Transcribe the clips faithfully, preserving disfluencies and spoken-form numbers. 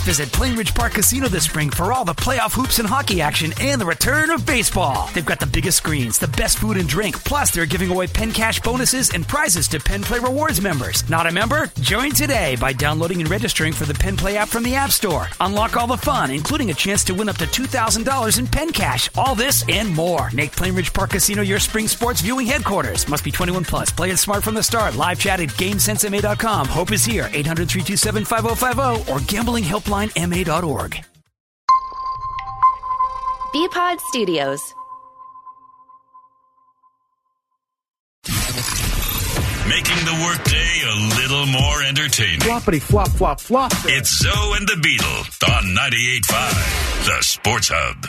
Visit Plainridge Park Casino this spring for all the playoff hoops and hockey action and the return of baseball. They've got the biggest screens, the best food and drink, plus they're giving away Penn Cash bonuses and prizes to Penn Play Rewards members. Not a member? Join today by downloading and registering for the Penn Play app from the App Store. Unlock all the fun, including a chance to win up to two thousand dollars in Penn Cash. All this and more. Make Plainridge Park Casino your spring sports viewing headquarters. Must be twenty-one plus. Play it smart from the start. Live chat at game sense m a dot com. Hope is here. eight hundred, three two seven, five oh five oh or gambling helpline m a dot org. B-Pod Studios. Making the workday a little more entertaining. Floppity flop flop flop. It's Zoe and the Beetle on ninety-eight point five, the Sports Hub.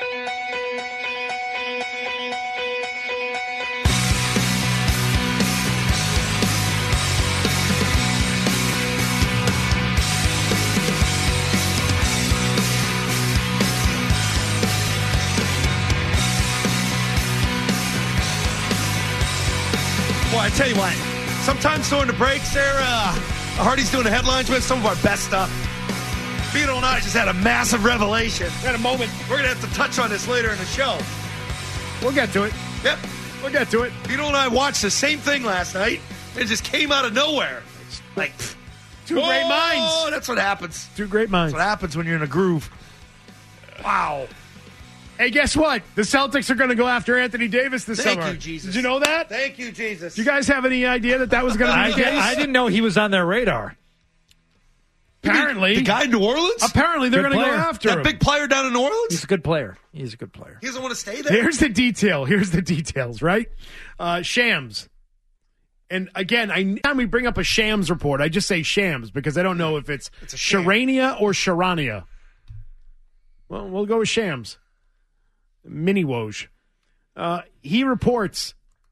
Boy, I tell you what, sometimes during the breaks there, uh, Hardy's doing the headlines with some of our best stuff. Beetle and I just had a massive revelation. We had a moment. We're going to have to touch on this later in the show. We'll get to it. Yep. We'll get to it. Beetle and I watched the same thing last night. It just came out of nowhere. Like, two great minds. Oh, that's what happens. Two great minds. That's what happens when you're in a groove. Wow. Hey, guess what? The Celtics are going to go after Anthony Davis this Thank summer. you, Jesus. Did you know that? Thank you, Jesus. Do you guys have any idea that that was going to be the case? I didn't know he was on their radar. Apparently. The guy in New Orleans? Apparently, they're Good going to go player. after That him. big player down in New Orleans? He's a good player. He's a good player. He doesn't want to stay there? Here's the detail. Here's the details, right? Uh, Shams. And again, I, anytime we bring up a Shams report, I just say Shams because I don't know if it's, It's a sham. Sharania or Sharania. Well, we'll go with Shams. Mini Woj. Uh, he reports,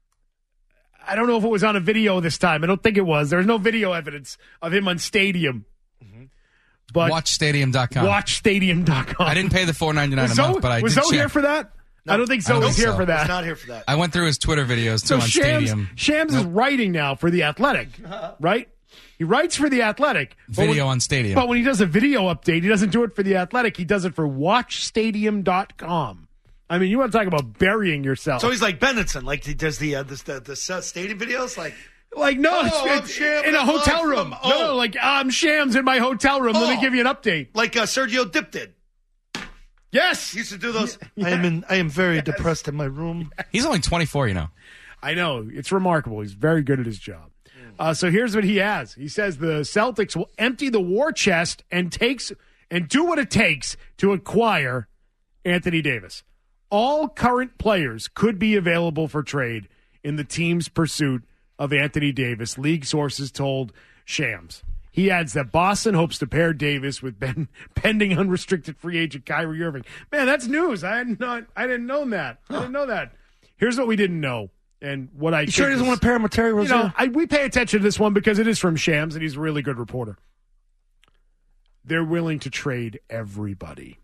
I don't know if it was on a video this time. I don't think it was. There's no video evidence of him on Stadium. Mm-hmm. But watch stadium dot com. watch stadium dot com. I didn't pay the four ninety-nine a Zoe, month, but I was did Zoe check. here for that? No. I don't think Zoe I don't was think here so. for that. He's not here for that. I went through his Twitter videos, too, So on Shams, Stadium. Shams is writing now for The Athletic, right? He writes for The Athletic. but Video when- on Stadium. But when he does a video update, he doesn't do it for The Athletic. He does it for watch stadium dot com. I mean, you want to talk about burying yourself. So he's like Benenson, like he does the uh, the, the, the stadium videos, like like, no, Oh, it's, I'm it's Shams in a live hotel from- room. oh. No, no, like, I'm Shams in my hotel room. Let me Oh. give you an update. like uh, Sergio Dip did. Yes. He used to do those. I am in. I am very depressed in my room. He's only twenty-four, you know. I know. It's remarkable. He's very good at his job. Uh, so here's what he has. He says the Celtics will empty the war chest and takes and do what it takes to acquire Anthony Davis. All current players could be available for trade in the team's pursuit of Anthony Davis, league sources told Shams. He adds that Boston hopes to pair Davis with ben, pending unrestricted free agent Kyrie Irving. Man, that's news. I had not. I didn't know that. I didn't know that. Here's what we didn't know, and what I You sure he think doesn't is- want to pair him with Terry you Rozier? know, I, we pay attention to this one because it is from Shams, and he's a really good reporter. They're willing to trade everybody.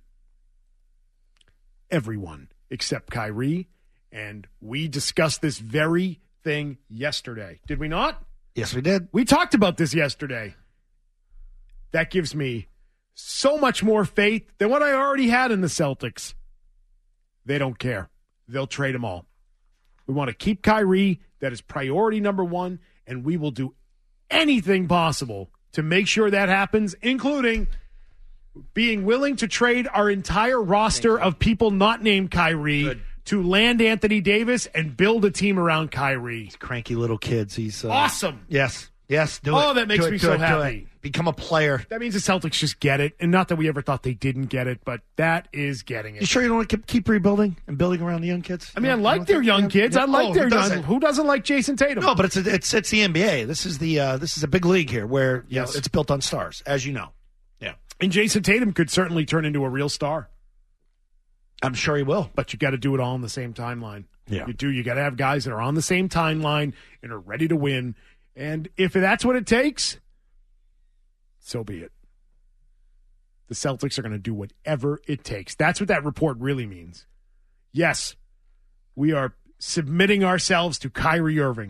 Everyone except Kyrie, and we discussed this very thing yesterday. Did we not? Yes, we did. We talked about this yesterday. That gives me so much more faith than what I already had in the Celtics. They don't care. They'll trade them all. We want to keep Kyrie. That is priority number one, and we will do anything possible to make sure that happens, including being willing to trade our entire roster of people not named Kyrie Good. to land Anthony Davis and build a team around Kyrie. Cranky little kids. He's uh, Awesome. Yes, yes. Do Oh, it. that makes Do it, me do so it, do happy. it. Become a player. That means the Celtics just get it, and not that we ever thought they didn't get it, but that is getting You it. sure you don't want to keep, keep rebuilding and building around the young kids? I mean, I You like don't their think- young yeah, kids. yeah. I like Oh, their who young. doesn't? Who doesn't like Jason Tatum? No, but it's a, it's it's the N B A. This is the uh, this is a big league here where you Yes. know, it's built on stars, as you know. Yeah, And Jason Tatum could certainly turn into a real star, I'm sure he will. but you got to do it all on the same timeline. Yeah. You do. You got to have guys that are on the same timeline and are ready to win. And if that's what it takes, so be it. The Celtics are going to do whatever it takes. That's what that report really means. Yes, we are submitting ourselves to Kyrie Irving.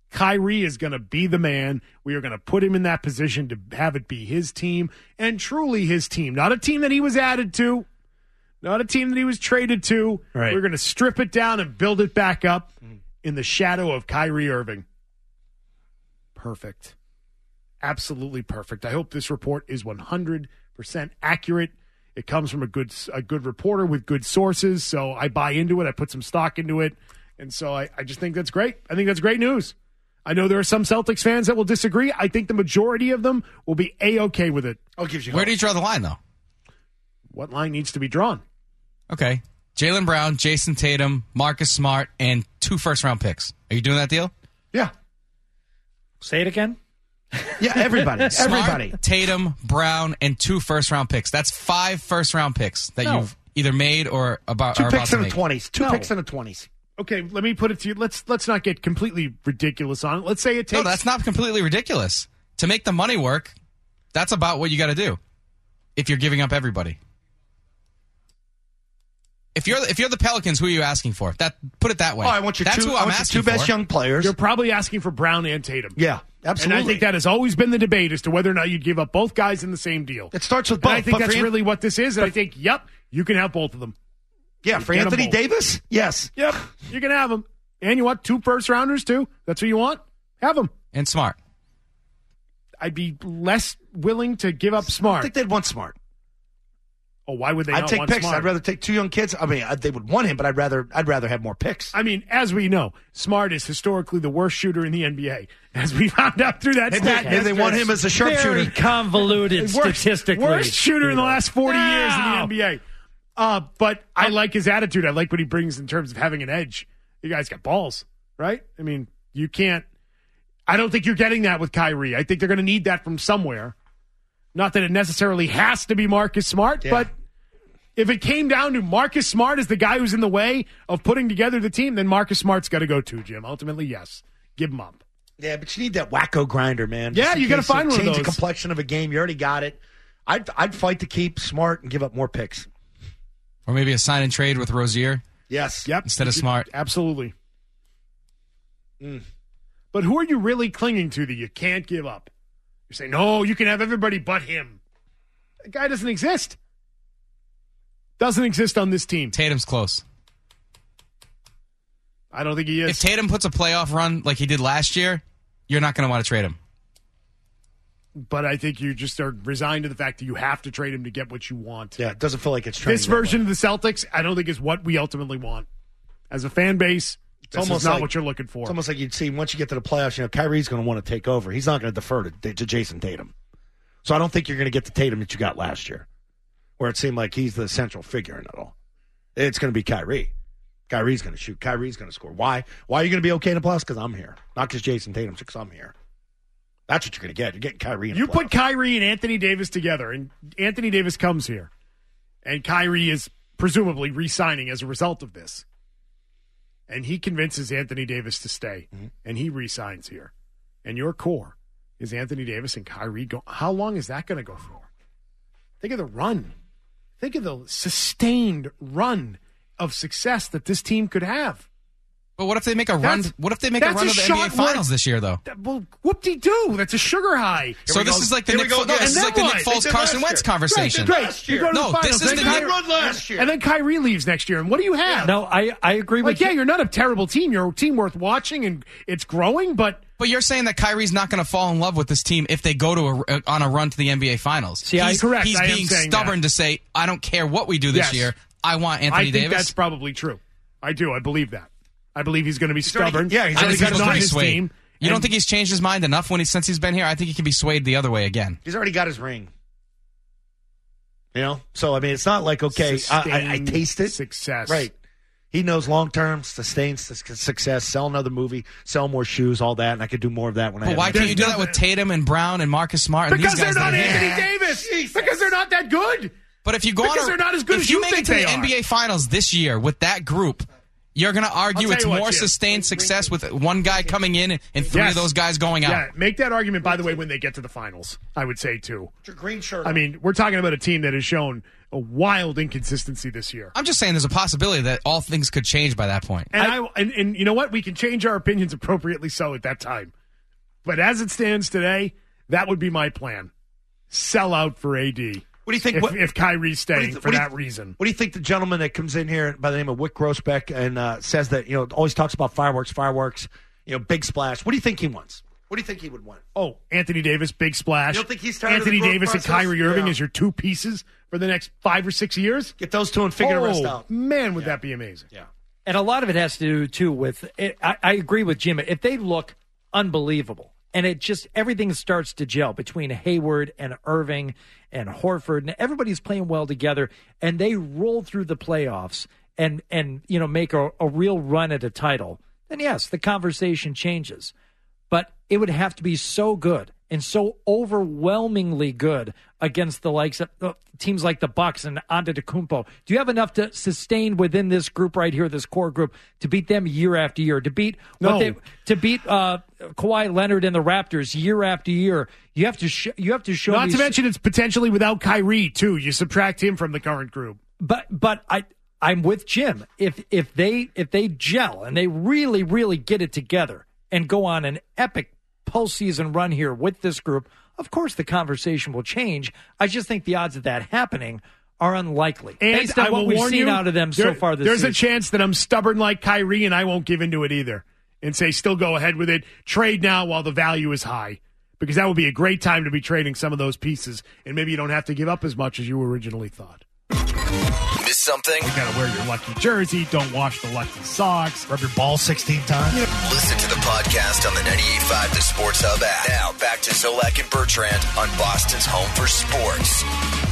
Kyrie is going to be the man. We are going to put him in that position to have it be his team, and truly his team. Not a team that he was added to, not a team that he was traded to. Right. We're going to strip it down and build it back up in the shadow of Kyrie Irving. Perfect. Absolutely perfect. I hope this report is one hundred percent accurate. It comes from a good a good reporter with good sources, so I buy into it. I put some stock into it, and so I, I just think that's great. I think that's great news. I know there are some Celtics fans that will disagree. I think the majority of them will be A-okay with it. I'll give you Where hope. do you draw the line, though? What line needs to be drawn? Okay. Jaylen Brown, Jason Tatum, Marcus Smart, and two first-round picks. Are you doing that deal? Yeah. Say it again. Yeah, everybody. Smart, everybody. Tatum, Brown, and two first-round picks. That's five first-round picks that No. you've either made or about Two are about picks to in the make. twenties. Two No. picks in the twenties. Okay, let me put it to you. Let's let's not get completely ridiculous on it. Let's say it takes. No, that's not completely ridiculous. To make the money work, that's about what you got to do. If you're giving up everybody. If you're if you're the Pelicans, who are you asking for? That put it that way. Oh, I want your That's two, who I I'm want your asking two best for. young players. You're probably asking for Brown and Tatum. yeah, absolutely. And I think that has always been the debate as to whether or not you'd give up both guys in the same deal. It starts with And both. I think but that's for An- really what this is. And I think, yep, you can have both of them. Yeah, for get 'em Anthony both. Davis, yes. Yep, you can have them. And you want two first rounders too? That's what you want? Have them. And Smart. I'd be less willing to give up I Smart. think they'd want Smart. Oh, why would they I'd not take want picks. Smart? I'd rather take two young kids. I mean, I, they would want him, but I'd rather I'd rather have more picks. I mean, as we know, Smart is historically the worst shooter in the N B A. As we found out through that Maybe, stat. maybe they want him as a Very sharpshooter. convoluted worst, statistically. worst shooter in the last forty years in the No. N B A. Uh, but I like his attitude. I like what he brings in terms of having an edge. You guys got balls, right? I mean, you can't. I don't think you're getting that with Kyrie. I think they're going to need that from somewhere. Not that it necessarily has to be Marcus Smart, Yeah. but if it came down to Marcus Smart as the guy who's in the way of putting together the team, then Marcus Smart's got to go too, Jim. Ultimately, yes. Give him up. Yeah, but you need that wacko grinder, man. Yeah, Just in you gotta case find you one of change the those. complexion of a game. You already got it. I'd I'd fight to keep Smart and give up more picks. Or maybe a sign and trade with Rozier Yes. Yep. instead of Smart. Absolutely. Mm. But who are you really clinging to that you can't give up? You're saying, no, you can have everybody but him. That guy doesn't exist. Doesn't exist on this team. Tatum's close. I don't think he is. If Tatum puts a playoff run like he did last year, you're not going to want to trade him. But I think you just are resigned to the fact that you have to trade him to get what you want. Yeah, it doesn't feel like it's trending This that way. version of the Celtics, I don't think is what we ultimately want. As a fan base, this almost is not like- what you're looking for. It's almost like you'd see once you get to the playoffs, you know, Kyrie's going to want to take over. He's not going to defer to, to Jason Tatum. So I don't think you're going to get the Tatum that you got last year, where it seemed like he's the central figure in it all. It's going to be Kyrie. Kyrie's going to shoot. Kyrie's going to score. Why? Why are you going to be okay in the playoffs? Because I'm here. Not because Jason Tatum's, because I'm here. That's what you're going to get. You're getting Kyrie in the You put playoffs. Kyrie and Anthony Davis together, and Anthony Davis comes here, and Kyrie is presumably re-signing as a result of this. And he convinces Anthony Davis to stay, Mm-hmm. and he re-signs here. And your core is Anthony Davis and Kyrie. Go- How long is that going to go for? Think of the run. Think of the sustained run of success that this team could have. But what if they make a run? That's- What if they make a that's run a of the N B A shot where- Finals this year, though? That- Well, whoop-de-doo. That's a sugar high. So we this go. is like the Here we Nick, go Fo- no, again. this is And like the then Nick what? Foles They did Carson last Wentz year. conversation. Great. Last You year. go to No, the finals. this is then the Kyrie- Nick- run last year. And then Kyrie leaves next year. And what do you have? No, I, I agree with Like, yeah, you. you're not a terrible team. You're a team worth watching, and it's growing, but But you're saying that Kyrie's not going to fall in love with this team if they go to a, on a run to the N B A Finals. See, I- he's, Correct, He's I am being saying stubborn that. to say, I don't care what we do this Yes. year. I want Anthony I think Davis. that's probably true. I do. I believe that. I believe he's going to be already- stubborn. yeah, he's I already think got he's his not ring. his swayed. team. You don't And- think he's changed his mind enough when he since he's been here? I think he can be swayed the other way again. He's already got his ring. You know? So, I mean, it's not like, okay, I, I, I Sustained taste it. Success. Right. He knows long term, sustained su- success, sell another movie, sell more shoes, all that, and I could do more of that when I But have why my- can't you do There's that with Tatum and Brown and Marcus Smart and Because these they're guys? not that- Anthony Yeah. Davis. Jesus. Because they're not that good. But if you go Because on a, they're not as good if as you you make think it to they the are. N B A Finals this year with that group, You're going to argue tell it's you what, more Jim. sustained success with one guy coming in and three Yes. of those guys going out. Yeah, make that argument, by the way, when they get to the finals, I would say, too. Your green shirt. I mean, we're talking about a team that has shown a wild inconsistency this year. I'm just saying there's a possibility that all things could change by that point. And, I, and, and you know what? We can change our opinions appropriately so at that time. But as it stands today, that would be my plan. Sell out for A D. What do you think? If, what, if Kyrie's what do staying you, for what do you- that reason. What do you think the gentleman that comes in here by the name of Wick Grossbeck and uh, says that, you know, always talks about fireworks, fireworks, you know, big splash. What do you think he wants? What do you think he would want? Oh, Anthony Davis, big splash. You don't think he's tired of Anthony the growth Davis process? and Kyrie Irving Yeah. as your two pieces for the next five or six years? Get those two and figure oh, the rest out. Man, would that be amazing. Yeah. And a lot of it has to do, too, with it, I, I agree with Jim. If they look unbelievable and it just everything starts to gel between Hayward and Irving and Horford and everybody's playing well together and they roll through the playoffs and, and you know, make a, a real run at a title, then yes, the conversation changes. But it would have to be so good and so overwhelmingly good against the likes of uh, teams like the Bucks and Antetokounmpo. Do you have enough to sustain within this group right here, this core group, to beat them year after year? To beat No. what they, to beat uh, Kawhi Leonard and the Raptors year after year? You have to sh- you have to show. Not me to s- mention it's potentially without Kyrie, too. You subtract him from the current group. But but I I'm with Jim. If if they if they gel and they really really get it together and go on an epic postseason run here with this group, of course the conversation will change. I just think the odds of that happening are unlikely And based on I what will we've warn seen you, out of them there- so far this There's season. a chance that I'm stubborn like Kyrie and I won't give into it either and say still go ahead with it. Trade now while the value is high because that would be a great time to be trading some of those pieces and maybe you don't have to give up as much as you originally thought. Miss something? You got to wear your lucky jersey. Don't wash the lucky socks. Rub your ball sixteen times. Listen to the podcast on the ninety-eight point five The Sports Hub app. Now back to Zolak and Bertrand on Boston's home for sports.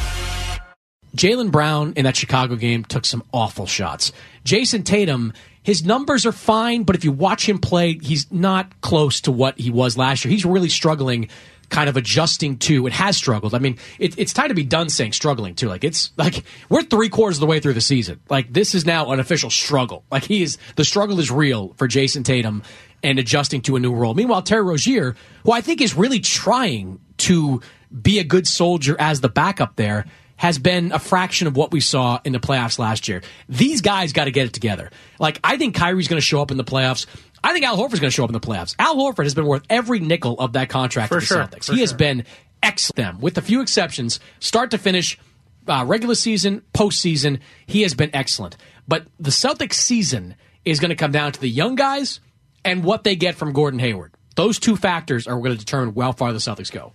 Jaylen Brown in that Chicago game took some awful shots. Jason Tatum, his numbers are fine, but if you watch him play, he's not close to what he was last year. He's really struggling, kind of adjusting to, it has struggled. I mean, it, it's time to be done saying struggling too. Like, it's like, we're three quarters of the way through the season. Like, this is now an official struggle. Like, he is, the struggle is real for Jason Tatum and adjusting to a new role. Meanwhile, Terry Rozier, who I think is really trying to be a good soldier as the backup there, has been a fraction of what we saw in the playoffs last year. These guys got to get it together. Like, I think Kyrie's going to show up in the playoffs. I think Al Horford's going to show up in the playoffs. Al Horford has been worth every nickel of that contract For to the sure, Celtics. for He has sure. been excellent, with a few exceptions, start to finish, uh, regular season, postseason. He has been excellent. But the Celtics season is going to come down to the young guys and what they get from Gordon Hayward. Those two factors are going to determine how far the Celtics go.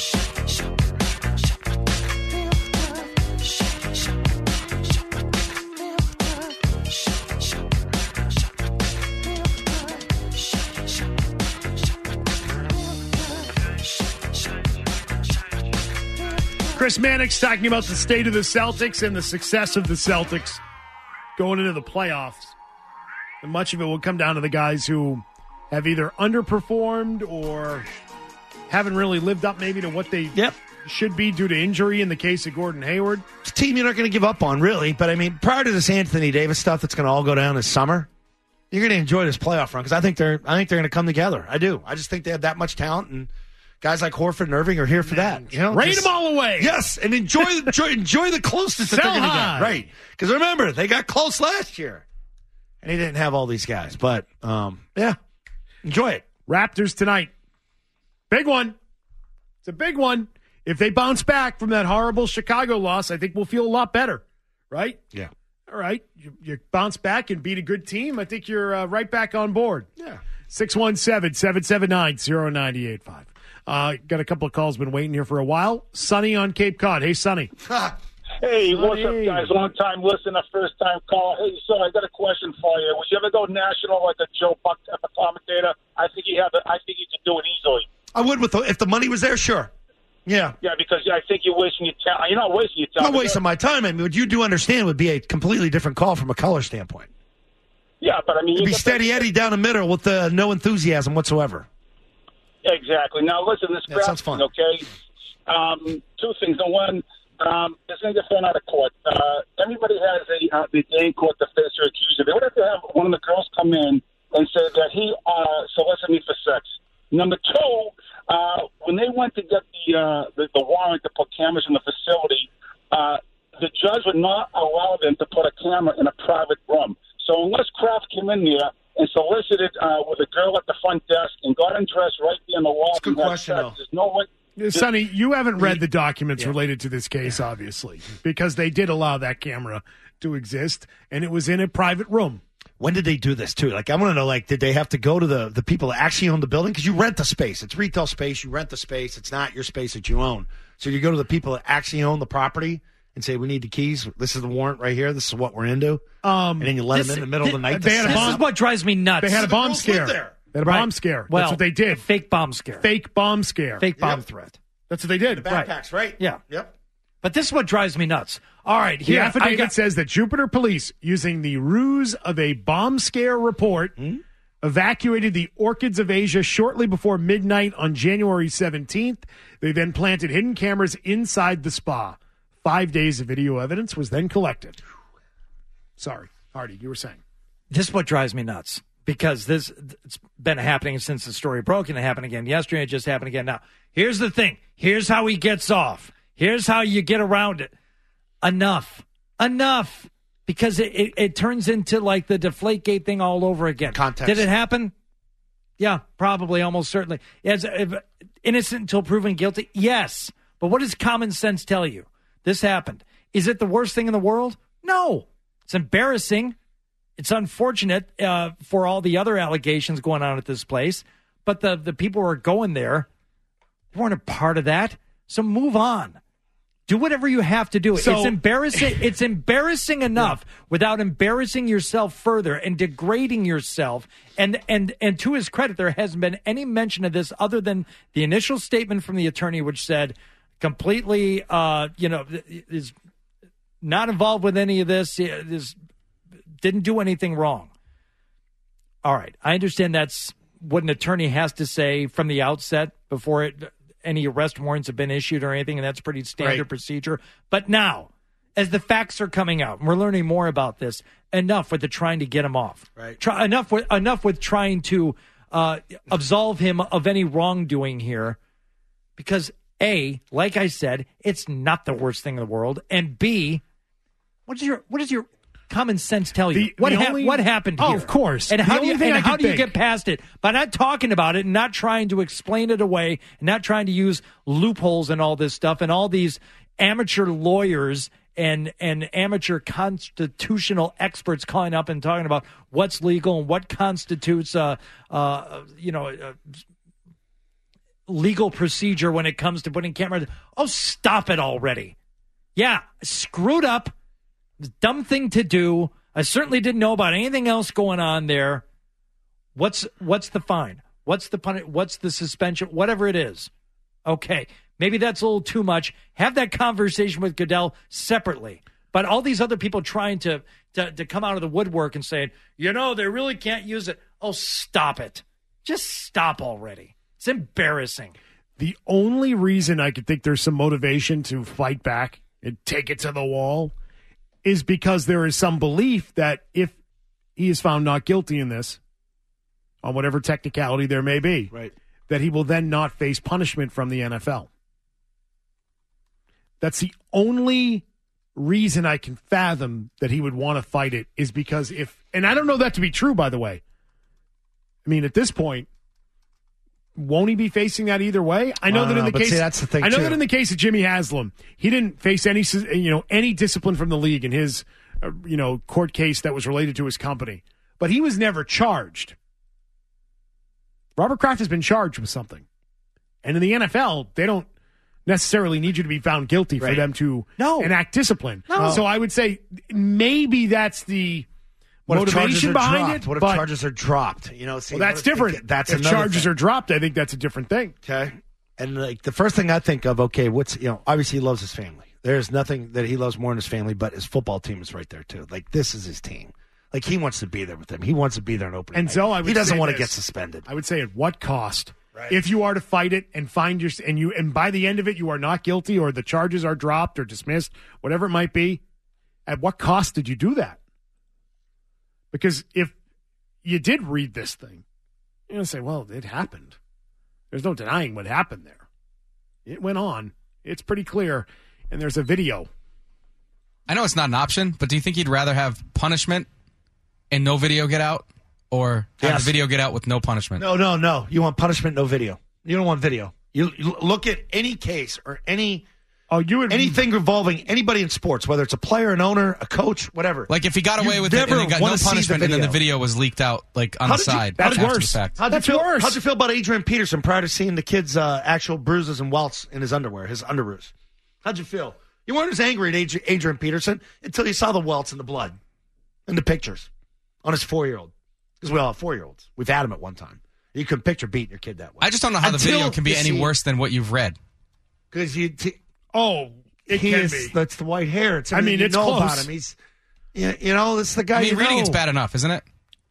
Chris Mannix talking about the state of the Celtics and the success of the Celtics going into the playoffs. And much of it will come down to the guys who have either underperformed or haven't really lived up maybe to what they Yep. should be due to injury in the case of Gordon Hayward. It's a team you're not going to give up on, really. But, I mean, prior to this Anthony Davis stuff that's going to all go down this summer, you're going to enjoy this playoff run because I think they're I think they're going to come together. I do. I just think they have that much talent, and guys like Horford and Irving are here for that. You know, Raid just- them all away. Yes, and enjoy enjoy, enjoy the closeness that Sell they're going to high. get. Right. Because remember, they got close last year. And he didn't have all these guys. But, um, yeah, enjoy it. Raptors tonight. Big one. It's a big one. If they bounce back from that horrible Chicago loss, I think we'll feel a lot better, right? Yeah. All right. You, you bounce back and beat a good team. I think you're uh, right back on board. Yeah. six one seven, seven seven nine, zero nine eight five. Uh, got a couple of calls, been waiting here for a while. Sonny on Cape Cod. Hey, Sonny. Hey, what's up, Sonny. guys? Long time listener, first time caller. Hey, so I got a question for you. Would you ever go national like a Joe Buck type of commentator? I think you have. I think you could do it easily. I would with the, if the money was there, sure. Yeah. Yeah, because I think you're wasting your time. You're not wasting your I'm time. not wasting my time. I mean, what you do understand would be a completely different call from a color standpoint. Yeah, but I mean, It'd you be got steady the- Eddie down the middle with uh, no enthusiasm whatsoever. Exactly. Now, listen, this That crap sounds fun. thing, okay? Um, two things. Number one, um, this going to get thrown out of court. Uh, everybody has a uh, the day in court to face their accuser. They would have to have one of the girls come in and say that he uh, solicited me for sex. Number two, uh, when they went to get the, uh, the the warrant to put cameras in the facility, uh, the judge would not allow them to put a camera in a private room. So unless Kraft came in there and solicited uh, with a girl at the front desk and got undressed right there in the wall, That's a good question, sex, though. there's no way. Sonny, you haven't read the documents yeah. related to this case, obviously, because they did allow that camera to exist, and it was in a private room. When did they do this, too? Like, I want to know, like, did they have to go to the, the people that actually own the building? Because you rent the space. It's retail space. You rent the space. It's not your space that you own. So you go to the people that actually own the property and say, we need the keys. This is the warrant right here. This is what we're into. Um, and then you let this, them in the middle this, of the night. They had a bomb. This is what drives me nuts. They had a bomb the scare. there. They had a right. bomb scare. Well, That's what they did. Fake bomb scare. Fake bomb scare. Fake bomb yep. threat. That's what they did. The backpacks, right? right? Yeah. Yep. But this is what drives me nuts. All right, here. The affidavit got, says that Jupiter police, using the ruse of a bomb scare report, mm-hmm. evacuated the Orchids of Asia shortly before midnight on January seventeenth. They then planted hidden cameras inside the spa. Five days of video evidence was then collected. Sorry, Hardy, you were saying. This is what drives me nuts. Because this it's been happening since the story broke, and it happened again yesterday. It just happened again now. Here's the thing. Here's how he gets off. Here's how you get around it. Enough. Enough. Because it, it, it turns into like the Deflategate thing all over again. Context. Did it happen? Yeah, probably, almost certainly. As, if, innocent until proven guilty? Yes. But what does common sense tell you? This happened. Is it the worst thing in the world? No. It's embarrassing. It's unfortunate uh, for all the other allegations going on at this place, but the, the people who are going there weren't a part of that. So move on. Do whatever you have to do. So, it's embarrassing. It's embarrassing enough yeah. without embarrassing yourself further and degrading yourself. And and and to his credit, there hasn't been any mention of this other than the initial statement from the attorney, which said completely, uh, you know, is not involved with any of this. Is didn't do anything wrong. All right. I understand that's what an attorney has to say from the outset before it, any arrest warrants have been issued or anything, and that's pretty standard right. procedure. But now, as the facts are coming out, and we're learning more about this, enough with the trying to get him off. Right. Try, enough with enough with trying to uh, absolve him of any wrongdoing here, because A, like I said, it's not the worst thing in the world, and B, what is your what is your common sense tell you? The, what, the ha- only, what happened here? Oh, of course. And the how do you, and how do you think. get past it? By not talking about it and not trying to explain it away and not trying to use loopholes and all this stuff and all these amateur lawyers and, and amateur constitutional experts calling up and talking about what's legal and what constitutes, uh, uh, you know, uh, legal procedure when it comes to putting cameras. Oh, stop it already. Yeah, screwed up. Dumb thing to do. I certainly didn't know about anything else going on there. What's what's the fine? What's the pun- What's the suspension? Whatever it is. Okay, maybe that's a little too much. Have that conversation with Goodell separately. But all these other people trying to, to, to come out of the woodwork and saying, you know, they really can't use it. Oh, stop it. Just stop already. It's embarrassing. The only reason I could think there's some motivation to fight back and take it to the wall is because there is some belief that if he is found not guilty in this, on whatever technicality there may be, right. that he will then not face punishment from the N F L. That's the only reason I can fathom that he would want to fight it, is because if, and I don't know that to be true, by the way. I mean, at this point, won't he be facing that either way? I know I that in know, the case. See, that's the thing I know too. that in the case of Jimmy Haslam, he didn't face any, you know, any discipline from the league in his, uh, you know, court case that was related to his company. But he was never charged. Robert Kraft has been charged with something, and in the N F L, they don't necessarily need you to be found guilty right. for them to no. enact discipline. No. So I would say maybe that's the. What if charges motivation are behind dropped? it? What if but, charges are dropped? You know, see, well, that's what if different. They, that's if another charges thing. are dropped, I think that's a different thing. Okay, and like the first thing I think of, okay, what's you know, obviously he loves his family. There's nothing that he loves more than his family, but his football team is right there too. Like this is his team. Like he wants to be there with them. He wants to be there in opening. And night. so I would he doesn't say want this. to get suspended. I would say at what cost? Right. If you are to fight it and find your and you and by the end of it you are not guilty or the charges are dropped or dismissed, whatever it might be, At what cost did you do that? Because if you did read this thing, you're going to say, well, it happened. There's no denying what happened there. It went on. It's pretty clear. And there's a video. I know it's not an option, but do you think you'd rather have punishment and no video get out, or have Yes. the video get out with no punishment? No, no, no. You want punishment, no video. You don't want video. You, you look at any case or any oh, you would, anything involving anybody in sports, whether it's a player, an owner, a coach, whatever. Like if he got away You with it and never he got no wanna see the punishment, and then the video. video was leaked out like on How the did you- side. that's after worse. the fact. How'd That's you feel, worse. How'd you feel about Adrian Peterson prior to seeing the kid's uh, actual bruises and welts in his underwear, his underoos? How'd you feel? You weren't as angry at Adri- Adrian Peterson until you saw the welts and the blood and the pictures on his four-year-old. Because we all have four-year-olds. We've had them at one time. You couldn't picture beating your kid that way. I just don't know how the Until video can be you any see- worse than what you've read. Because you... T- oh, it he can is, be. That's the white hair. It's I mean, everything it's you know close. about him. He's, you you know, it's the guy I mean, you reading know. it's bad enough, isn't it?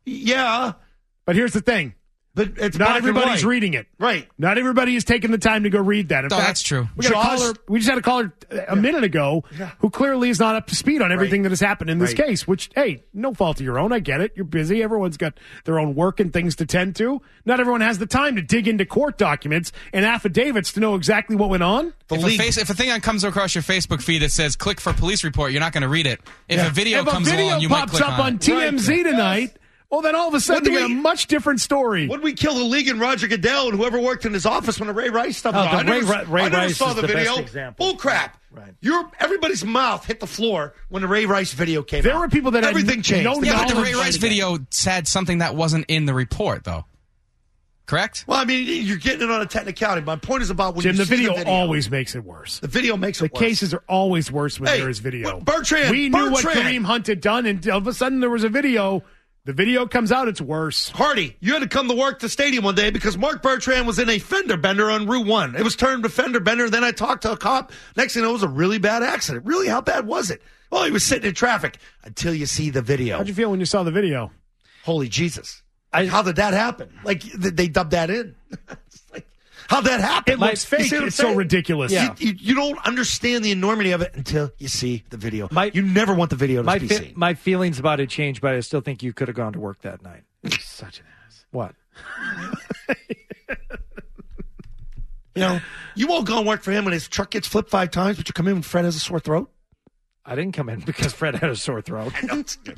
Yeah, But here's the thing. but it's Not black and everybody's white. reading it. Right. Not everybody is taking the time to go read that. In No, fact, that's true. We, got a Josh- caller, we just had a caller a minute ago Yeah. who clearly is not up to speed on everything Right. that has happened in this Right. case, which, hey, no fault of your own. I get it. You're busy. Everyone's got their own work and things to tend to. Not everyone has the time to dig into court documents and affidavits to know exactly what went on. The If a, league. face, if a thing comes across your Facebook feed that says "click for police report," you're not going to read it. If a video if a comes video along, you might pops click up on, on it. T M Z Right. tonight, well, then all of a sudden When you do get a we- much different story. When we kill the league and Roger Goodell and whoever worked in his office when the Ray Rice stuff Oh, was the on. I Ray never, Ri- Ray I never Rice saw is the, the best video. example. Bull crap. Right. Your everybody's mouth hit the floor when the Ray Rice video came There out. were people that had everything changed. no They Yeah, got but the knowledge Ray to Rice play the game. video said something that wasn't in the report, though. Correct? Well, I mean, you're getting it on a technicality. My point is about when Jim, you the see video, the video always makes it worse. The video makes The it worse. cases are always worse when Hey, there is video. Bertrand, we knew what Bertrand. Kareem Hunt had done, and all of a sudden there was a video. The video comes out, it's worse. Hardy, you had to come to work the stadium one day because Mark Bertrand was in a fender bender on Route one. It was turned to fender bender. Then I talked to a cop. Next thing you know, it was a really bad accident. Really, how bad was it? Well, he was sitting in traffic until you see the video. How'd you feel when you saw the video? Holy Jesus. Like, how did that happen? Like, th- they dubbed that in. It's like, how'd that happen? It looks You fake. see what I'm It's so saying? ridiculous. You, you, you don't understand the enormity of it until you see the video. My- you never want the video to My be fe- seen. my feelings about it changed, but I still think you could have gone to work that night. You're such an ass. What? You know, you won't go and work for him when his truck gets flipped five times, but you come in when Fred has a sore throat. I didn't come in because Fred had a sore throat. I know it's-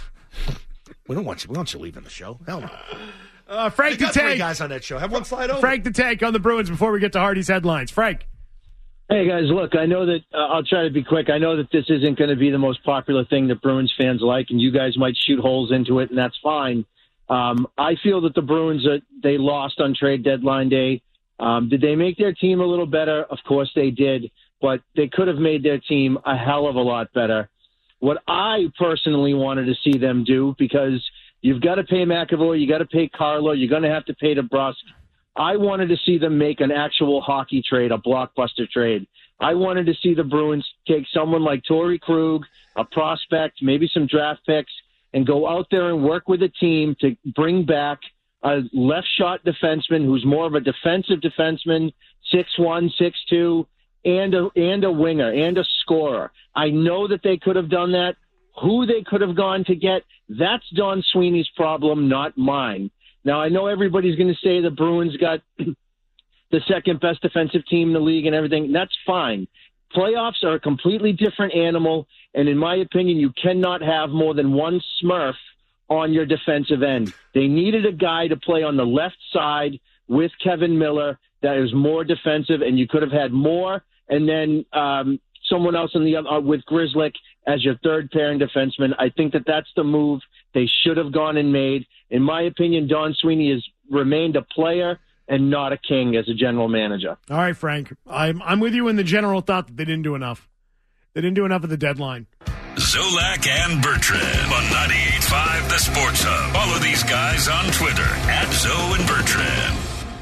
we don't want you. We don't want you leaving the show. Hell no. Uh, Frank We the got three Tank. guys on that show. Have one slide over. Frank the Tank on the Bruins before we get to Hardy's headlines. Frank. Hey, guys, look, I know that uh, I'll try to be quick. I know that this isn't going to be the most popular thing that Bruins fans like, and you guys might shoot holes into it, and that's fine. Um, I feel that the Bruins, uh, they lost on trade deadline day. Um, did they make their team a little better? Of course they did, but they could have made their team a hell of a lot better. What I personally wanted to see them do, because you've got to pay McAvoy, you got to pay Carlo, you're going to have to pay DeBrusque. I wanted to see them make an actual hockey trade, a blockbuster trade. I wanted to see the Bruins take someone like Torrey Krug, a prospect, maybe some draft picks, and go out there and work with a team to bring back a left shot defenseman who's more of a defensive defenseman, six one, six two, and a, and a winger and a scorer. I know that they could have done that. Who they could have gone to get, that's Don Sweeney's problem, not mine. Now, I know everybody's going to say the Bruins got the second best defensive team in the league and everything. That's fine. Playoffs are a completely different animal, and in my opinion, you cannot have more than one Smurf on your defensive end. They needed a guy to play on the left side with Kevin Miller that is more defensive, and you could have had more, and then um, someone else in the uh, with Grzelcyk as your third pairing defenseman. I think that that's the move they should have gone and made. In my opinion, Don Sweeney has remained a player and not a king as a general manager. All right, Frank. I'm I'm with you in the general thought that they didn't do enough. They didn't do enough at the deadline. Zolak and Bertrand on ninety-eight point five The Sports Hub. Follow these guys on Twitter at Zo and Bertrand.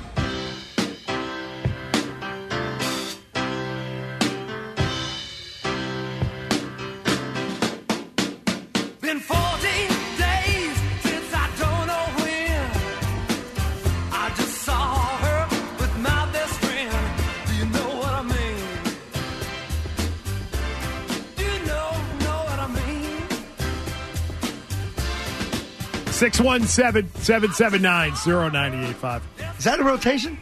Been fourteen days since I don't know when I just saw her with my best friend. Do you know what I mean? Do you know, know what I mean? six one seven, seven seven nine, zero nine eight five. Is that a rotation?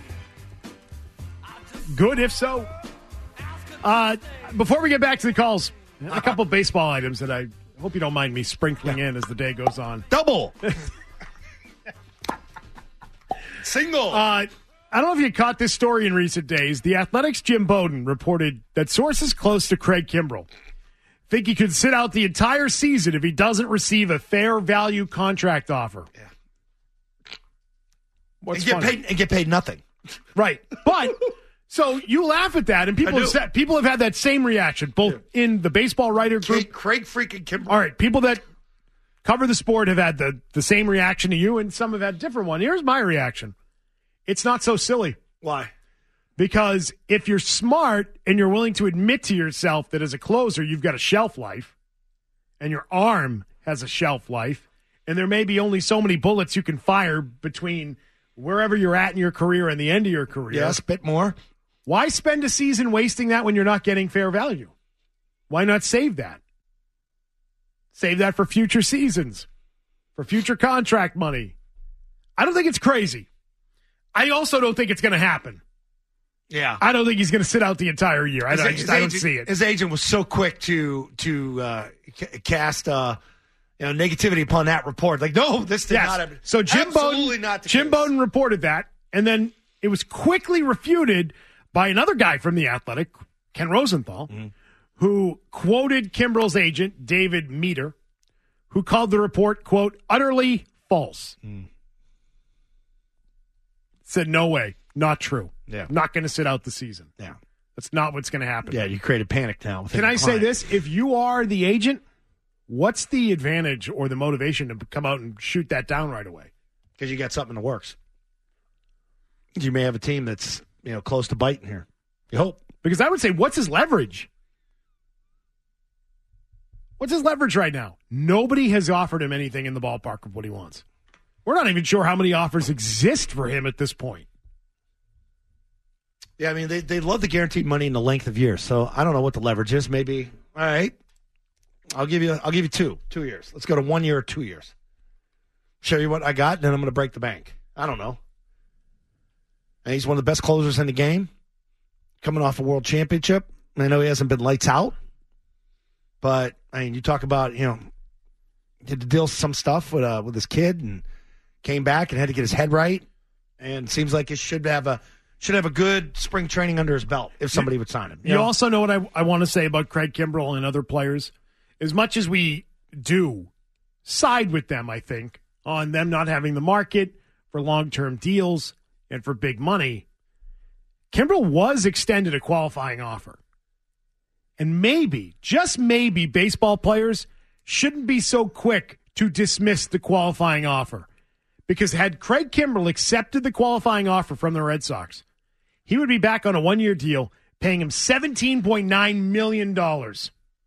Good, if so. Uh, before we get back to the calls, a couple baseball items that I hope you don't mind me sprinkling in as the day goes on. Double. Single. Uh, I don't know if you caught this story in recent days. The Athletics' Jim Bowden reported that sources close to Craig Kimbrell think he could sit out the entire season if he doesn't receive a fair value contract offer. Yeah. What's and get funny? paid and get paid nothing. Right. But so you laugh at that, and people have said, people have had that same reaction, both yeah. in the baseball writer group. Craig freaking Kimbrell. All right, people that cover the sport have had the, the same reaction to you, and some have had a different one. Here's my reaction. It's not so silly. Why? Because if you're smart and you're willing to admit to yourself that as a closer you've got a shelf life, and your arm has a shelf life, and there may be only so many bullets you can fire between wherever you're at in your career and the end of your career. Yes, a bit more. Why spend a season wasting that when you're not getting fair value? Why not save that? Save that for future seasons, for future contract money. I don't think it's crazy. I also don't think it's going to happen. Yeah. I don't think he's going to sit out the entire year. I, His, I, his just, I don't agent, see it. His agent was so quick to to uh, c- cast uh, you know, negativity upon that report. Like, no, this did yes. not happen. So Jim Absolutely Bowden, not the Jim case. Bowden reported that, and then it was quickly refuted by another guy from The Athletic, Ken Rosenthal, mm-hmm. who quoted Kimbrell's agent, David Meter, who called the report, quote, utterly false. Mm. Said, no way, not true. Yeah. Not going to sit out the season. Yeah. That's not what's going to happen. Yeah, you created panic now. Can I say this? If you are the agent, what's the advantage or the motivation to come out and shoot that down right away? Because you got something in the works. You may have a team that's, you know, close to biting here. You hope. Because I would say, what's his leverage? What's his leverage right now? Nobody has offered him anything in the ballpark of what he wants. We're not even sure how many offers exist for him at this point. Yeah, I mean, they, they love the guaranteed money in the length of years. So I don't know what the leverage is. Maybe, all right, I'll give you I'll give you two. Two years. Let's go to one year or two years. Show you what I got, and then I'm going to break the bank. I don't know. And he's one of the best closers in the game, coming off a world championship. I know he hasn't been lights out, but I mean, you talk about, you know, did to deal some stuff with uh, with his kid and came back and had to get his head right, and seems like he should have a should have a good spring training under his belt if somebody would sign him. You, you know? also know what I, I want to say about Craig Kimbrell and other players. As much as we do side with them, I think, on them not having the market for long-term deals and for big money, Kimbrell was extended a qualifying offer. And maybe, just maybe, baseball players shouldn't be so quick to dismiss the qualifying offer. Because had Craig Kimbrell accepted the qualifying offer from the Red Sox, he would be back on a one-year deal, paying him seventeen point nine million dollars.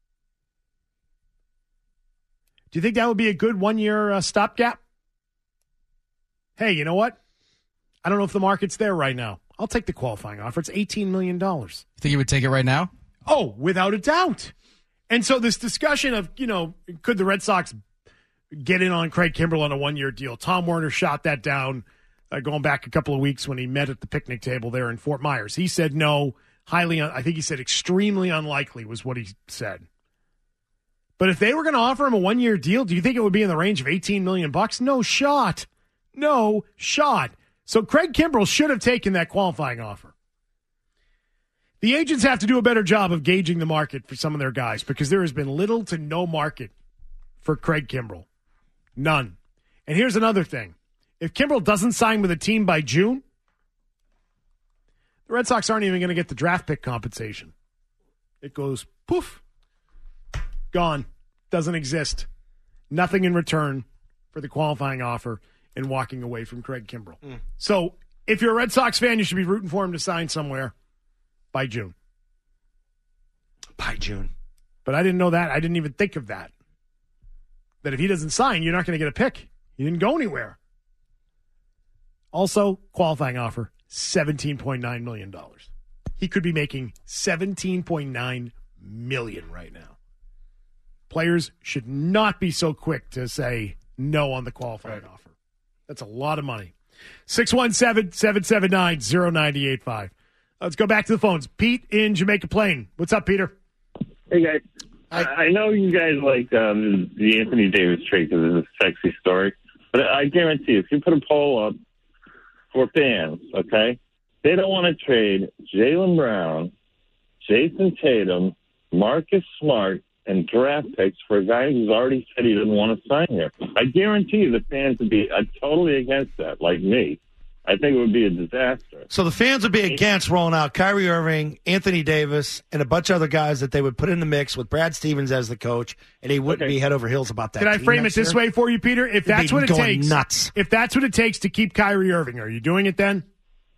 Do you think that would be a good one-year uh, stopgap? Hey, you know what? I don't know if the market's there right now. I'll take the qualifying offer. It's eighteen million dollars. You think you would take it right now? Oh, without a doubt. And so this discussion of, you know, could the Red Sox get in on Craig Kimbrell on a one-year deal? Tom Werner shot that down uh, going back a couple of weeks when he met at the picnic table there in Fort Myers. He said no, highly, un- I think he said extremely unlikely was what he said. But if they were going to offer him a one-year deal, do you think it would be in the range of eighteen million bucks? No shot. No shot. So Craig Kimbrell should have taken that qualifying offer. The agents have to do a better job of gauging the market for some of their guys because there has been little to no market for Craig Kimbrell. None. And here's another thing. If Kimbrell doesn't sign with a team by June, the Red Sox aren't even going to get the draft pick compensation. It goes poof, gone, doesn't exist. Nothing in return for the qualifying offer and walking away from Craig Kimbrell. Mm. So if you're a Red Sox fan, you should be rooting for him to sign somewhere by June. By June. But I didn't know that. I didn't even think of that. That if he doesn't sign, you're not going to get a pick. He didn't go anywhere. Also, qualifying offer, seventeen point nine million dollars. He could be making seventeen point nine million dollars right now. Players should not be so quick to say, no on the qualifying offer. That's a lot of money. six one seven, seven seven nine, zero nine eight five. Let's go back to the phones. Pete in Jamaica Plain. What's up, Peter? Hey, guys. I, I know you guys like um, the Anthony Davis trade because it's a sexy story, but I guarantee you, if you put a poll up for fans, okay, they don't want to trade Jaylen Brown, Jason Tatum, Marcus Smart, and draft picks for a guy who's already said he doesn't want to sign here. I guarantee you the fans would be uh, totally against that, like me. I think it would be a disaster. So the fans would be against rolling out Kyrie Irving, Anthony Davis, and a bunch of other guys that they would put in the mix with Brad Stevens as the coach, and he wouldn't Okay. be head over heels about that. Can I team frame it next this year. way for you, Peter? If They'd that's be what it going takes, nuts. if that's what it takes to keep Kyrie Irving, are you doing it then?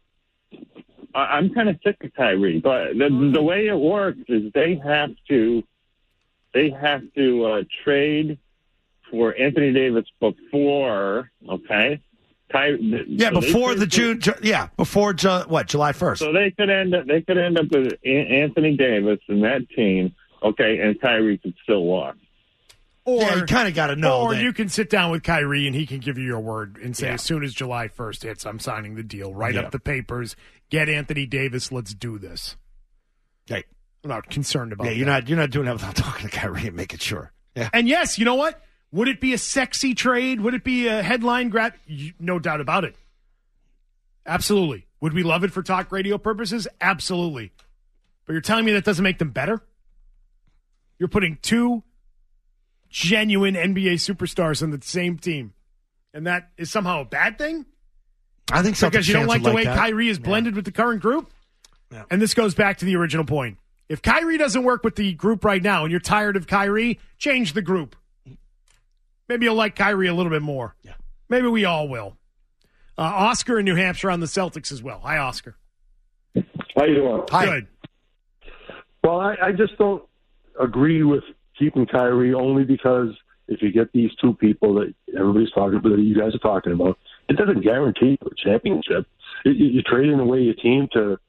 I, I'm kind of sick of Kyrie, but the, the way it works is they have to they have to uh, trade for Anthony Davis before, okay? Ky- Yeah, so they before trade the for- June. Ju- Yeah, before Ju- what July first. So they could end up they could end up with An- Anthony Davis and that team, okay, and Kyrie could still walk. Or Yeah, you kinda gotta know Or that- you can sit down with Kyrie and he can give you your word and say, Yeah. as soon as July first hits, I'm signing the deal. Write Yeah. up the papers. Get Anthony Davis. Let's do this. Right. I'm not concerned about Yeah, you're that. not you're not doing that without talking to Kyrie and making sure. Yeah. And yes, you know what? Would it be a sexy trade? Would it be a headline grab? You- No doubt about it. Absolutely. Would we love it for talk radio purposes? Absolutely. But you're telling me that doesn't make them better? You're putting two genuine N B A superstars on the same team. And that is somehow a bad thing? I think Celtics Because you don't fans like would the way that. Kyrie is blended with the current group? Yeah. And this goes back to the original point. If Kyrie doesn't work with the group right now and you're tired of Kyrie, change the group. Maybe you'll like Kyrie a little bit more. Yeah. Maybe we all will. Uh, Oscar in New Hampshire on the Celtics as well. Hi, Oscar. How you doing? Hi. Good. Well, I, I just don't agree with keeping Kyrie only because if you get these two people that everybody's talking about, that you guys are talking about, it doesn't guarantee a championship. You, you- you're trading away your team to,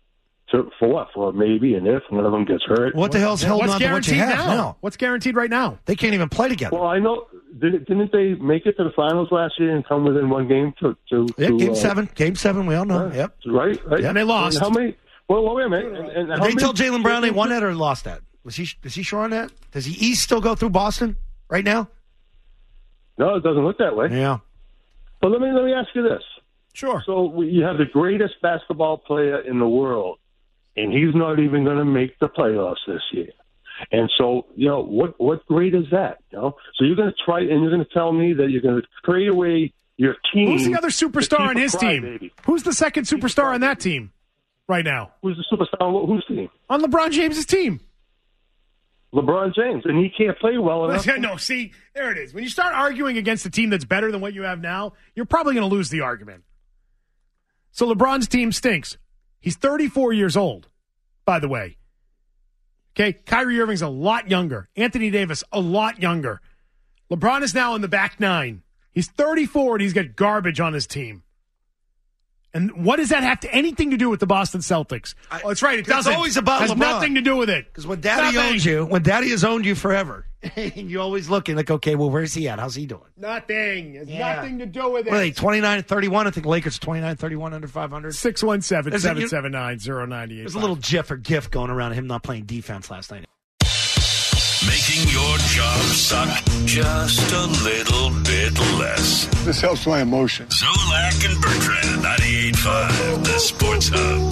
to for what? For maybe and if one of them gets hurt. What the hell's held What's on to what you guaranteed have now? now? What's guaranteed right now? They can't even play together. Well, I know. Didn't, didn't they make it to the finals last year and come within one game to? to yeah, to, game uh, seven. Game seven, we all know. uh, Yep. Right. Right. Yeah. And they lost. And how many? Well, well, wait a minute. And, and how Did they many tell Jaylen Brown they won that or lost that? Was he is he sure on that? Does the East still go through Boston right now? No, it doesn't look that way. Yeah. But let me let me ask you this. Sure. So we, you have the greatest basketball player in the world, and he's not even going to make the playoffs this year. And so, you know, what what grade is that? You know, so you're going to try, and you're going to tell me that you're going to trade away your team. Who's the other to superstar keep on a his team? crybaby. Who's the second superstar on that team right now? Who's the superstar on whose team? On LeBron James' team. LeBron James, and he can't play well enough. No, see, there it is. When you start arguing against a team that's better than what you have now, you're probably going to lose the argument. So LeBron's team stinks. He's thirty-four years old, by the way. Okay, Kyrie Irving's a lot younger. Anthony Davis, a lot younger. LeBron is now in the back nine. He's thirty-four and he's got garbage on his team. And what does that have to anything to do with the Boston Celtics? Oh, that's right. It It's doesn't. always about has LeBron. nothing to do with it. Because when Daddy Nothing. owns you, when Daddy has owned you forever, and you always looking like, okay, well, where's he at? How's he doing? Nothing. It has Yeah. nothing to do with it. What are they, twenty-nine and thirty-one? I think Lakers twenty-nine thirty-one under five hundred. six one seven, seven seven nine, zero nine eight. There's a little gif or gif going around of him not playing defense last night. Making your job suck just a little bit less. This helps my emotions. Zolak and Bertrand, ninety-eight point five, the Sports Hub.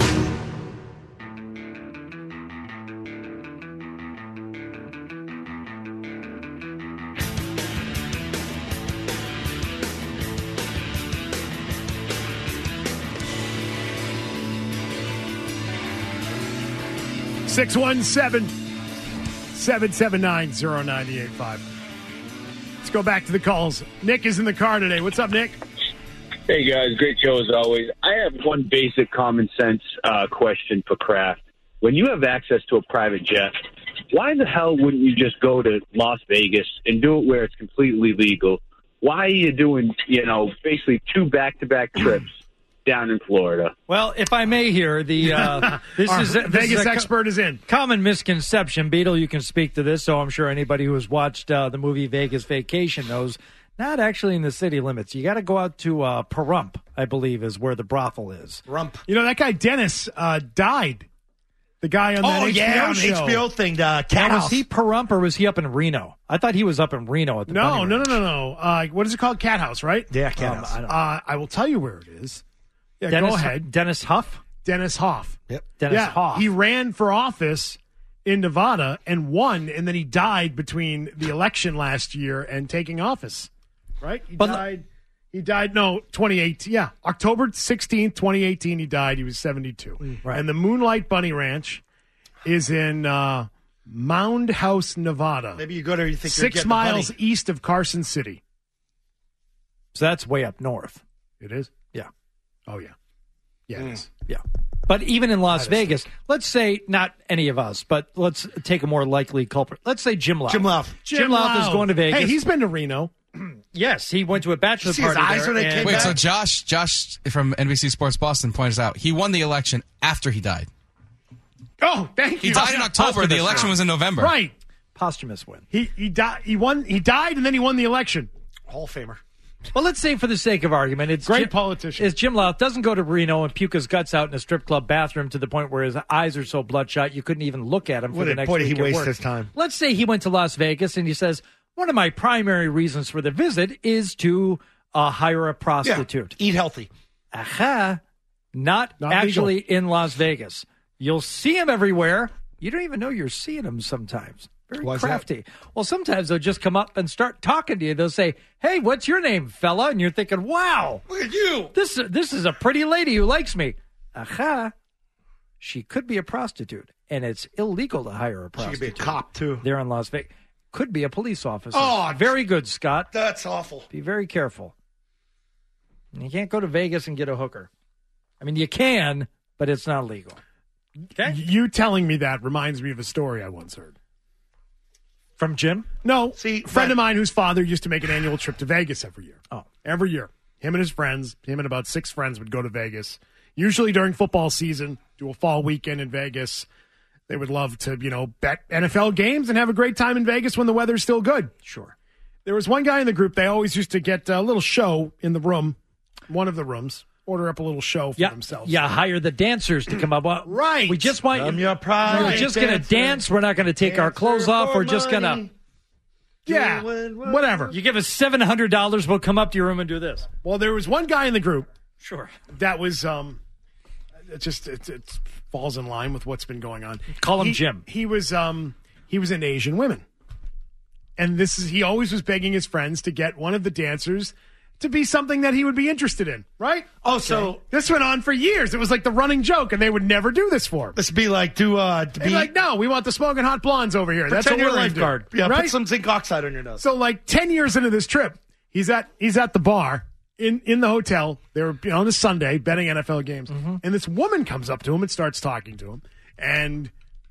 six one seven, seven seven nine, zero nine eight five. Let's go back to the calls. Nick is in the car today. What's up, Nick? Hey, guys. Great show as always. I have one basic common sense uh, question for Kraft. When you have access to a private jet, why the hell wouldn't you just go to Las Vegas and do it where it's completely legal? Why are you doing, you know, basically two back-to-back trips down in Florida? Well, if I may here, the uh, this Our is this Vegas is a co- expert is in. Common misconception, Beetle. You can speak to this. So I'm sure anybody who has watched uh, the movie Vegas Vacation knows Not actually in the city limits. You got to go out to uh, Pahrump, I believe, is where the brothel is. Rump. You know, that guy Dennis uh, died. The guy on that Oh, H B O yeah, on show. the H B O thing, uh, Cat Now, was House. he Pahrump or was he up in Reno? I thought he was up in Reno at the No, Bunny no, no, Ranch. no, no. Uh, what is it called? Cat House, right? Yeah, Cat Um, House. I don't- Uh, I will tell you where it is. Yeah, Dennis, go ahead. Dennis Huff? Dennis Hoff. Yep. Dennis yeah, Hoff. he ran for office in Nevada and won, and then he died between the election last year and taking office. Right? He But- died. He died. No, twenty eighteen. Yeah, October sixteenth, twenty eighteen. He died. He was seventy-two. Right. And the Moonlight Bunny Ranch is in uh, Mound House, Nevada. Maybe you go there, you think you're six getting miles the bunny. east of Carson City. So that's way up north. It is. Yeah. Oh yeah. Yeah. It is. Yeah. But even in Las Vegas, let's say not any of us, but let's take a more likely culprit. Let's say Jim Louth. Jim Louth. Jim, Louth is going to Vegas. Hey, he's been to Reno. Yes, he went to a bachelor See his party eyes there. when they and- came Wait, back? so Josh, Josh from N B C Sports Boston points out he won the election after he died. Oh, thank He you. died in October. The Posthumous election win. was in November. Right. Posthumous win. He he died. He won. He died, and then he won the election. Hall of Famer. Well, let's say for the sake of argument, it's Great Jim, politician. Is Jim Louth doesn't go to Reno and puke his guts out in a strip club bathroom to the point where his eyes are so bloodshot you couldn't even look at him for What the a- next boy, did week he at waste work. his time. Let's say he went to Las Vegas and he says, one of my primary reasons for the visit is to uh, hire a prostitute. Eat healthy. Aha. Not, Not actually in Las Vegas. You'll see him everywhere. You don't even know you're seeing him sometimes. Very Why's that? crafty. Well, sometimes they'll just come up and start talking to you. They'll say, hey, what's your name, fella? And you're thinking, wow, Look at you. this, this is a pretty lady who likes me. Aha. She could be a prostitute, and it's illegal to hire a She prostitute. could be a cop, too. There in Las Vegas. Could be a police officer. Oh, very good, Scott. That's awful. Be very careful. You can't go to Vegas and get a hooker. I mean, you can, but it's not legal. Okay. You telling me that reminds me of a story I once heard. From Jim? No, See, a friend but- of mine whose father used to make an annual trip to Vegas every year. Oh. Every year. Him and his friends, him and about six friends would go to Vegas, usually during football season, do a fall weekend in Vegas. They would love to, you know, bet N F L games and have a great time in Vegas when the weather's still good. Sure. There was one guy in the group, they always used to get a little show in the room, one of the rooms, order up a little show for Yeah, themselves. yeah. Hire the dancers to come up. Well, Right. We just want I'm your private We're just going to dancer. dance. We're not going to take our clothes off. We're just going to. Yeah, whatever. You give us seven hundred dollars, we'll come up to your room and do this. Well, there was one guy in the group Sure. that was um it just it, it falls in line with what's been going on. Call him He- Jim. He was um he was into Asian women. And this is he always was begging his friends to get one of the dancers to be something that he would be interested in, right? Oh, so This went on for years. It was like the running joke, and they would never do this for him. this would be like to uh to They're be like, no, we want the smoking hot blondes over here. That's what pretend you're we're a into. lifeguard. Yeah, right? put some zinc oxide on your nose. So like ten years into this trip, he's at he's at the bar in, in the hotel. They were you know, on a Sunday betting N F L games, Mm-hmm. and this woman comes up to him and starts talking to him, and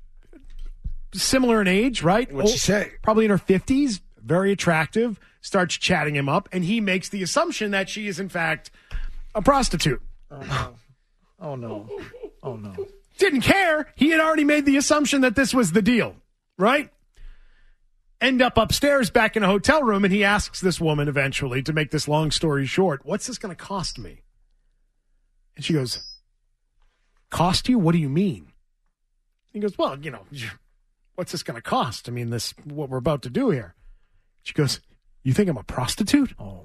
similar in age, right? What'd she Old- say? Probably in her fifties, very attractive. Starts chatting him up, and he makes the assumption that she is in fact a prostitute. Oh no! Oh no! Oh no! Didn't care. He had already made the assumption that this was the deal, right? End up upstairs back in a hotel room, and he asks this woman eventually, to make this long story short, what's this going to cost me? And she goes, cost you? What do you mean? He goes, well, you know, what's this going to cost? I mean, this what we're about to do here. She goes, you think I'm a prostitute? Oh.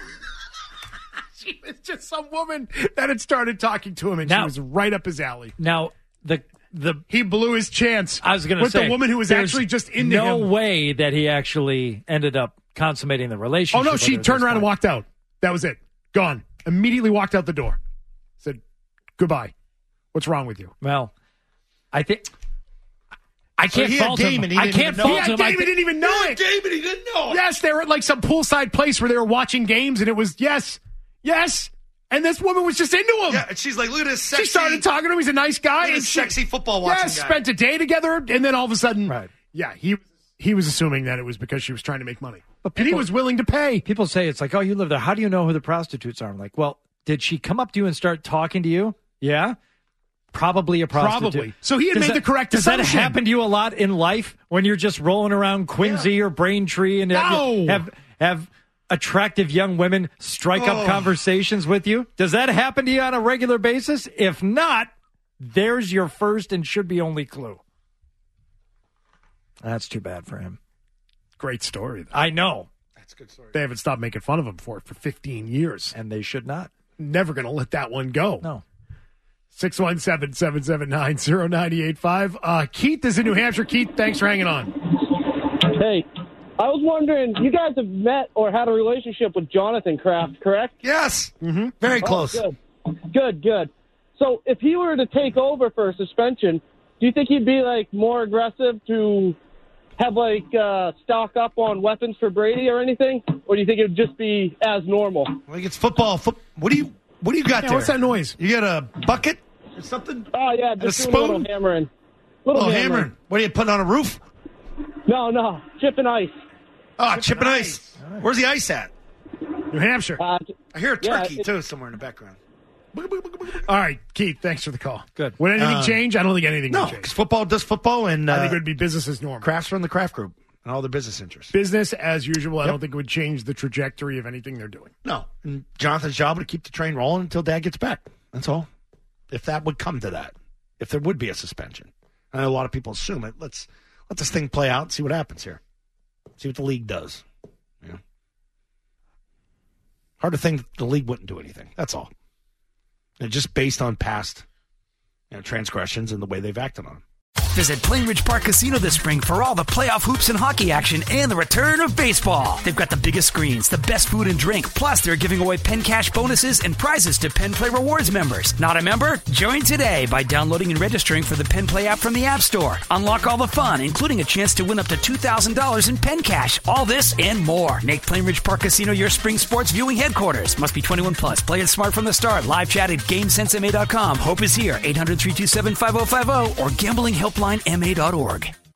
She was just some woman that had started talking to him, and Now- she was right up his alley. Now the the He blew his chance. I was going to with say the woman who was there's actually just into no him. way that he actually ended up consummating the Oh relationship. no, with she her at turned this around and point. walked out. That was it. Gone. Immediately walked out the door. Said, goodbye. What's wrong with you? Well, I think I So can't he had fault game him. and he I didn't can't even know fault He had him. I game and thi- didn't even know it. Game and he didn't know it. Yes, they were at like some poolside place where they were watching games, and it was yes, yes. And this woman was just into him. Yeah, and she's like, look at this sexy. She started talking to him. He's a nice guy. Look at and this she- sexy football watching Yes, guy. spent a day together, and then all of a sudden, Right. yeah, he he was assuming that it was because she was trying to make money, But and he people- was willing to pay. People say it's like, oh, you live there. How do you know who the prostitutes are? I'm like, well, did she come up to you and start talking to you? Yeah. Probably a prostitute. Probably. So he had Does made that- the correct Does that assumption. happen to you a lot in life when you're just rolling around Quincy or Braintree and have, No. have have attractive young women strike Oh. up conversations with you? Does that happen to you on a regular basis? If not, there's your first and should be only clue. That's too bad for him. Great story, though. I know. That's a good story. They haven't stopped making fun of him for it for fifteen years. And they should not. Never going to let that one go. No. six one seven, seven seven nine, zero nine eight five. Uh, Keith is in New Hampshire. Keith, thanks for hanging on. Hey, I was wondering, you guys have met or had a relationship with Jonathan Kraft, correct? Yes. Mm-hmm. Very close. Oh, good. Good, good. So if he were to take over for a suspension, do you think he'd be, like, more aggressive to have, like, uh, stock up on weapons for Brady or anything? Or do you think it would just be as normal? Like it's football. Foot, what do you What do you got Yeah, there? what's that noise? You got a bucket or something? Oh, yeah, And just a doing a spoon? little hammering. Little oh, hammering. hammering. What are you putting on a roof? No, no, chip and ice. Oh, chip and ice. Where's the ice at? New Hampshire. Uh, I hear a yeah, turkey, it- too, somewhere in the background. All right, Keith, thanks for the call. Good. Would anything Uh, change? I don't think anything No, would change. because football does football, and uh, I think it would be business as normal. Crafts from the Kraft Group and all their business interests. Business as usual. I Yep. don't think it would change the trajectory of anything they're doing. No. And Jonathan's job would keep the train rolling until Dad gets back. That's all. If that would come to that. If there would be a suspension. I know a lot of people assume it. Let's let this thing play out and see what happens here. See what the league does. You know? Hard to think the league wouldn't do anything. That's all. And just based on past you know, transgressions and the way they've acted on them. Visit Plainridge Park Casino this spring for all the playoff hoops and hockey action and the return of baseball. They've got the biggest screens, the best food and drink, plus they're giving away Penn Cash bonuses and prizes to Penn Play Rewards members. Not a member? Join today by downloading and registering for the Penn Play app from the App Store. Unlock all the fun, including a chance to win up to two thousand dollars in Penn Cash. All this and more. Make Plainridge Park Casino your spring sports viewing headquarters. Must be twenty-one plus. Play it smart from the start. Live chat at GameSense M A dot com. Hope is here. eight hundred, three two seven, five oh five oh or gambling helpline M A dot org.